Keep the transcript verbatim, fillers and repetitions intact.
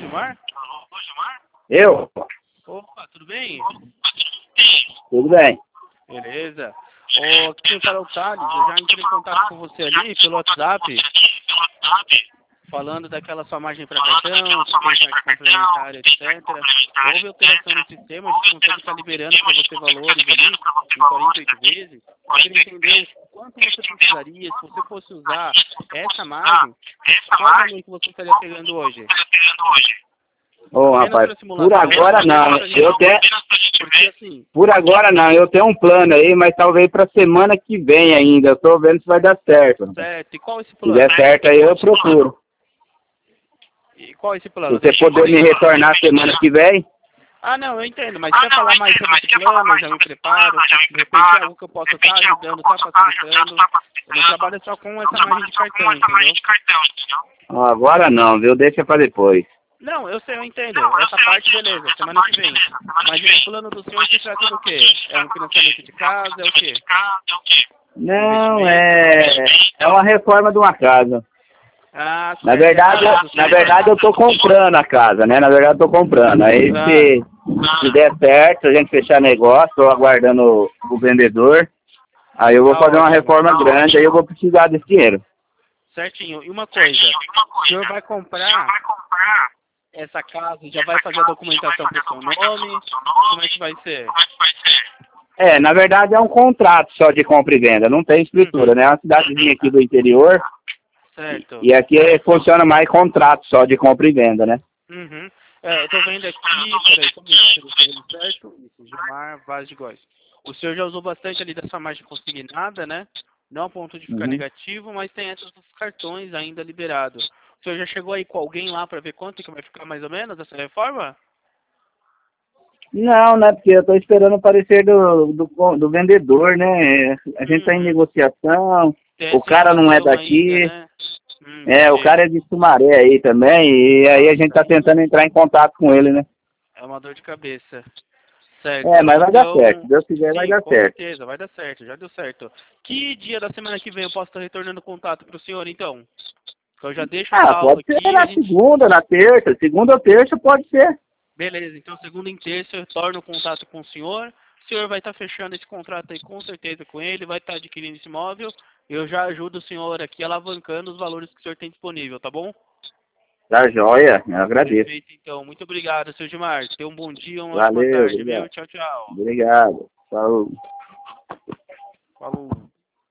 Gilmar? Eu? Opa, tudo bem? Tudo bem. Beleza. Ô, quem fala é o Thales, eu já entrei em contato com você ali pelo WhatsApp, falando daquela sua margem para cartão, supercharge complementar, etcétera. Houve alteração no sistema, a gente consegue estar liberando para você valores ali em quarenta e oito vezes. Eu queria entender o quanto você precisaria, se você fosse usar essa margem, qual o valor que você estaria pegando hoje? Ô, rapaz, por agora não. Eu tenho... Porque assim, Por agora não, eu tenho um plano aí, mas talvez pra semana que vem ainda. Eu tô vendo se vai dar certo. certo. E qual esse Se plano? der certo aí eu procuro. E qual esse Se plano? você poder me retornar semana que vem. Ah, não, eu entendo, mas quer falar mais sobre esse plano, eu já me preparo, de repente é algo que eu posso estar ajudando, tá facilitando. Eu não trabalho só com essa margem de cartão, entendeu? Ó, agora não, viu? Deixa pra depois. Não, eu sei, eu entendo. Essa parte, beleza, semana que vem. Mas esse plano do senhor se trata do quê? É um financiamento de casa, é o quê? Não, é... É uma reforma de uma casa. Ah, Na certo. verdade, É eu, casa do na senhor? verdade eu tô comprando a casa, né? Na verdade eu tô comprando. Aí Ah, se, se der certo, a gente fechar negócio, tô aguardando o, o vendedor. Aí eu vou tá fazer uma ótimo. reforma grande, aí eu vou precisar desse dinheiro. Certinho. E uma coisa, o senhor vai comprar essa casa e já vai fazer a documentação pro seu nome? Como é que vai ser? É, na verdade é um contrato só de compra e venda, não tem escritura, Uhum. né? É uma cidadezinha aqui do interior Certo. e aqui funciona mais contrato só de compra e venda, né? Uhum. É, eu tô vendo aqui, peraí, como isso, certo? Isso, Gilmar Vaz de Góes. O senhor já usou bastante ali dessa margem consignada, né? Não a ponto de ficar Uhum. negativo, mas tem esses cartões ainda liberados. O senhor já chegou aí com alguém lá para ver quanto que vai ficar mais ou menos essa reforma? Não, né? Porque eu tô esperando o parecer do, do, do vendedor, né? A gente tá em Uhum. negociação, Tem o essa cara não é enrolação ainda, daqui, né? Hum, é, o entendi. cara é de Sumaré aí também, e aí a gente Nossa, tá aí tentando entrar em contato com ele, né? é uma dor de cabeça. É, Certo. mas vai dar certo, Então, se Deus quiser vai sim, dar com certo. certeza, vai dar certo, já deu certo. Que dia da semana que vem eu posso estar retornando contato para o senhor, então? Eu já deixo Ah, salvo pode ser aqui, a na gente... segunda, na terça, segunda ou terça pode ser. Beleza, então segunda em terça eu retorno contato com o senhor. O senhor vai estar fechando esse contrato aí com certeza com ele, vai estar adquirindo esse imóvel. Eu já ajudo o senhor aqui alavancando os valores que o senhor tem disponível, tá bom? Tá joia, eu agradeço. Perfeito, então. Muito obrigado, seu Gilmar. Tenha um bom dia, uma ótima Valeu, tarde, viu? obrigado. Tchau, tchau. Obrigado. Saúde.